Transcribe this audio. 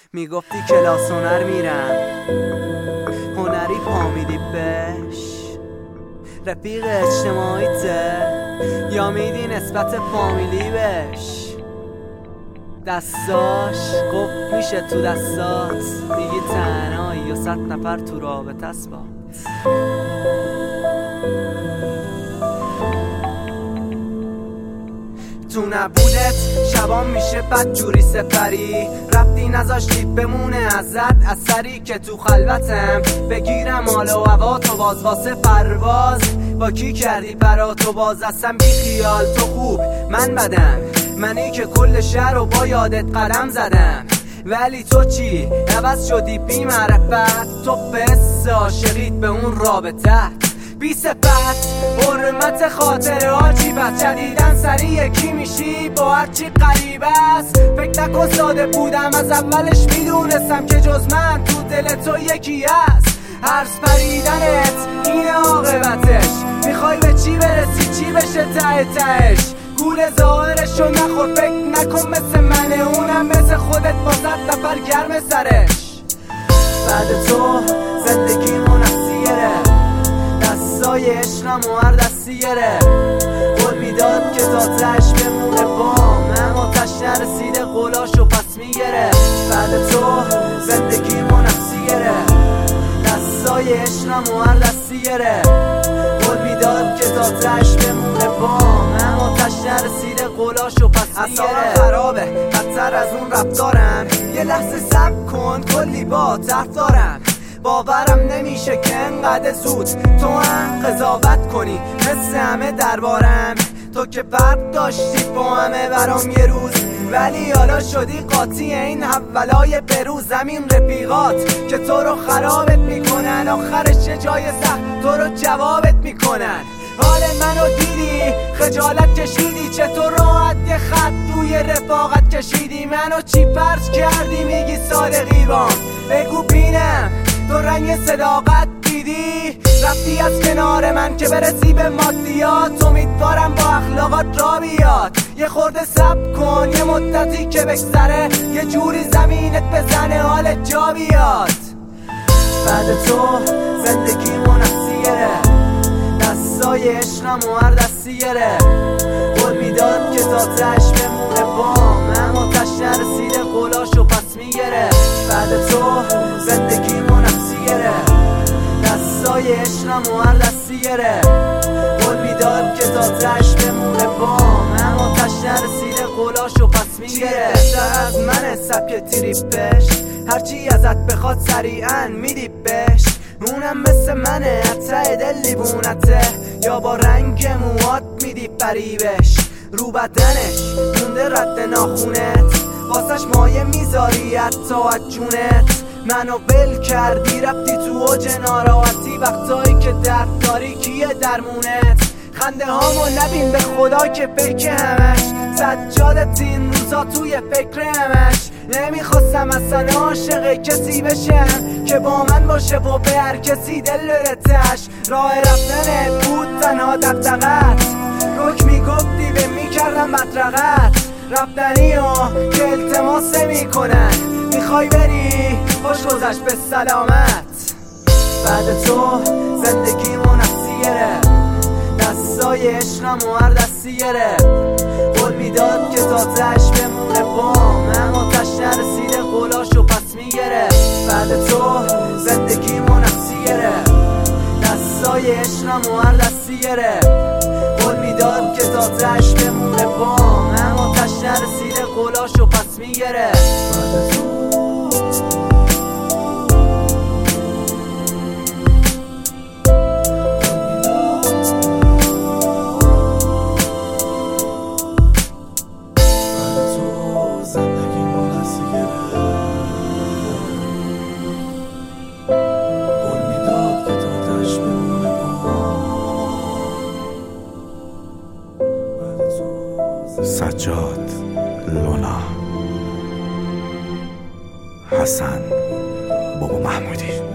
میگفتی کلاس هنر میرم، هنری پا میدی بش، رفیق اجتماعیته یا میدی نسبت فامیلی بش. دستاش قفل میشه تو دستات، میگی تنهایی و 100 نفر تو رابطه است بات. تو نبودت شبام میشه بد جوری سپری، رفتی نذاشتی بمونه ازت اثری که تو خلوتم بگیرم حال و هوا تو باز واسه پرواز. با کی کردی برا تو باز اصلا بی خیال، تو خوب من بدم، منی که کل شهر رو با یادت قلم زدم. ولی تو چی؟ عوض شدی بی معرفت، تو بس عاشقیت به اون رابطه بی صفت. حرمت خاطر عاجیبت، جدیدن سری یکی میشی با هرچی قریب است. فکر نکن ساده بودم، از اولش میدونستم که جز من تو دل تو یکی هست. هرس پریدنت اینه عاقبتش، میخوای به چی برسی چی بشه ته تهش. گول ظاهرشو نخور، فکر نکن مثل منه، اونم مثل خودت با 100 نفر گرم سرش. بعد تو زندگی منسیره، دستای عشقم و هر دستی گره. قول میداد که تا تش بمونه با من، آتش نرسیده قولاشو پس میگره. بعد تو زندگی منسیره، دستای عشقم و هر دستی گره. قول میداد که تا تش بمونه با من، آتش نرسیده قولاشو پس میگره. اصلا خرابه بدتر از اون رفتارم، یه لحظه صبر کن کلی با طرف دارم. باورم نمیشه که انقدر زود تو هم قضاوت کنی مثل همه دربارم. تو که فرق داشتی با همه برام یه روز، ولی حالا شدی قاطی این اولای بروز. همین رفیقات که تو رو خرابت میکنن، آخرش یه جای سخت تو رو جوابت میکنن. حال منو دیدی خجالت کشیدی، چطور راحت یه خط روی رفاقت کشیدی. منو چی فرض کردی میگی صادقی بام، بگو بینم تو رنگ صداقت دیدی. رفتی از کنار من که برسی به مادیات، امیدوارم با اخلاقات را بیاد. یه خورده صبر کن یه مدتی که بگذره، یه جوری زمینت بزنه حالت جا بیاد. بعد تو زندگی منسیره، دستای عشقم و هر دستی گره. قول میداد که تا تش بمونه با من، آتش نرسیده قولاشو پس میگره. بعد تو زندگی منسیره، دستای عشقم و هر دستی گره. قول میداد که تا تش بمونه با من، آتش نرسیده قولاشو پس میگره. بهتر از من سبک تریپش، هرچی ازت بخواد سریعا میدی بش. اونم مثل منه ته دل لیوونته، یا با رنگ موات میدی فریبش. رو بدنش مونده رد ناخونت، واسش مایه میذاری حتی از جونت. منو بل کردی رفتی تو اوج ناراحتی، وقتایی که درد داری کیه درمونت. خنده هامو نبین به خدا که فکر همش، سجادت این روزا توی فکر همش. نمیخواستم اصلا عاشق کسی بشم که با من باشه و به هر کسی دل برتش. راه رفتنت بود تنها دغدغت، رک میگفتی به میکردم مطرقت. رفتنی ها که التماس میکنن، میخوای بری خوش گذشت به سلامت. بعد تو زندگی منسیره، دستای عشقم و هر دستی گره. قول میداد که تا تش بمونه با من، آتش نرسیده قولاشو پس میگره. بعد تو زندگی منسیره، دستای عشقم و هر دستی گره. قول میداد که تا تش بمونه با من، آتش نرسیده قولاشو پس میگره. سجاد، لونا، حسن، بابا محمودی.